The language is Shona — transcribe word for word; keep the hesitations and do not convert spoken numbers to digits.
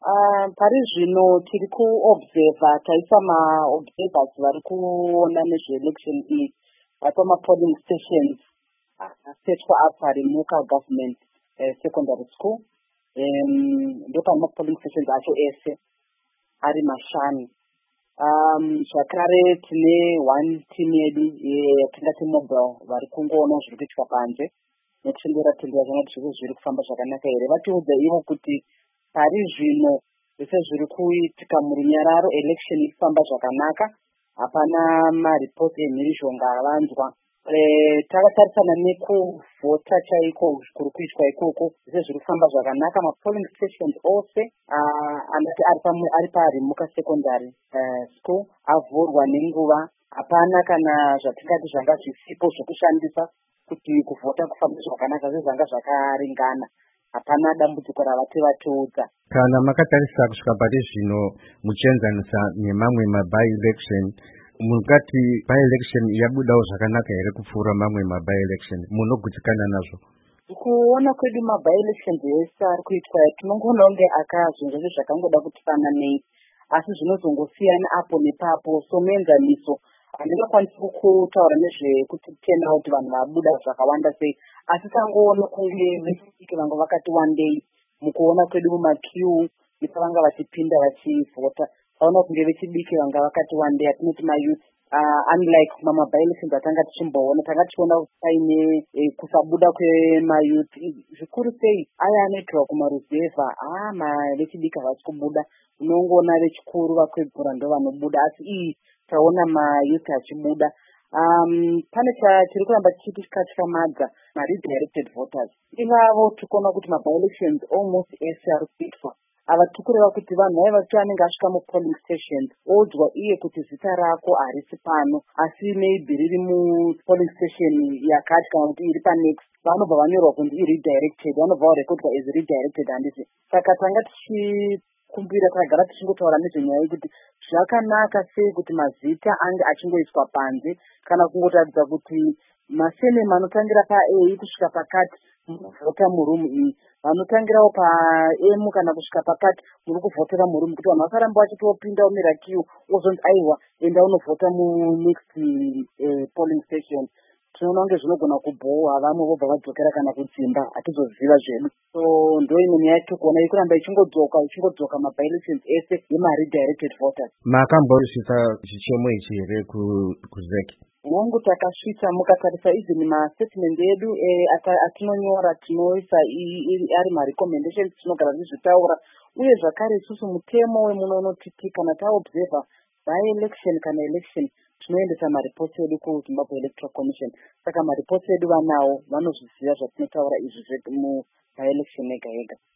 Uh, pari zvino tiri kuobserva taisa maobservers vari kuona nezveelection iyi pamapolling stations asetwa apa remuka government uh, secondary school um, ndopane mapolling stations acho ese ari mashanu. um, zvakare tine one team yedu yatingati mobile vari kungoona zviri kuitika panze nekutendera tendera zvanga zviri zviri kufamba zvakanaka here. Vatiudza ivo kuti pari zvino zvese zviri kuitika murunyararo election iri kufamba zvakanaka, hapana maripoti emhirizhonga avanzwa. E, takatarisana nekuvhota chaiko kuri kuitwa ikoko zvese zviri kufamba zvakanaka. Mapolling stations ose anati ari paRimuka secondary uh, school avhurwa nenguva. Hapana kana zvatingati zvanga zvisipo zvokushandisa kuti kuvhota kufamba zvakanaka, zvese zvanga zvakaringana. Hapana dambudziko ravati vatiudza. Kana makatarisa kusvika pari zvino muchienzanisa nemamwe maby election, mungati by election yabudawo zvakanaka here kupfuura mamwe maby election? Munogutsikana nazvo? Kuona kwedu maby elections ese ari kuitwa tinongoona kunge akazvinja zvezvakangoda kuti fananei, asi zvinozongosiyana apo nepapo. So muenzaniso handingakwanisi kutaura nezvekuti turnout vanhu vabuda zvakawanda sei, asi tangoona kunge vechidiki vanga vakati wandei mukuona kwedu mumaqueue nepavanga vachipinda vachivhota. Taona kunge vechidiki vanga vakati wandei, atinoti mayouth. Uh, unlike mamaby elections atanga tichimboona, tanga tichiona paine e, kusabuda kwemayouth zvikuru sei aya anoitirwa kumaruzevha. Ah, vechidiki havasi kubuda, unongoona vechikuru vakwegura ndo vanobuda, asi iyi taona mayouth achibuda. Um, pane tiri kuramba tichitikamadza maredirected voters. Ivavo tikuona kuti maby elections almost ese ari kuitwa avatikureva kuti vanhu vaiva kuti anenge asvika mupolling stations odzwa iye kuti zita rako harisi pano, asi maybe riri mupolling station yakati kana kuti iri panext, vanobva vanyorwa kunzi iredirected, vanobva varekodwa as redirected handisi. Saka tanga tichikumbira takagara tichingotaura nezvenyaya yekuti zvakanaka sei kuti mazita ange achingoiswa panze, kana kungotaridza kuti masenema anotangira paA kusvika pakati mukuvhota murumu iyi, vanotangirawo paM kana kusvika pakati muri kuvhotera murumu, kuti vanhu vasaramba vachitopinda umira kiu ozonzi aiwa enda unovhota munext eh, polling station. Tinoona kunge zvinogona kubhowa vamwe vobva vadzokera kana kudzimba, hatizoziva zvedu. So ndo imwe nyaya tiri kuona iri kuramba ichingodzoka ichingodzoka maby elections ese yemaredirected voters. Makamborisvitsa chichemo ichi here kuzeki? Mungu takasvitsa, mukatarisa izini mastatement edu eh, atinonyora tinoisa ari marecommendations tinogara tizvitaura, uye zvakare isusu mutemo wemuno unotiti kana taobserva by election kana election tinoendesa maripoti edu kuZimbabwe Electoral Commission. Saka maripoti edu vanawo vanozviziva zvatinotaura izvi zvedu muby election yega yega.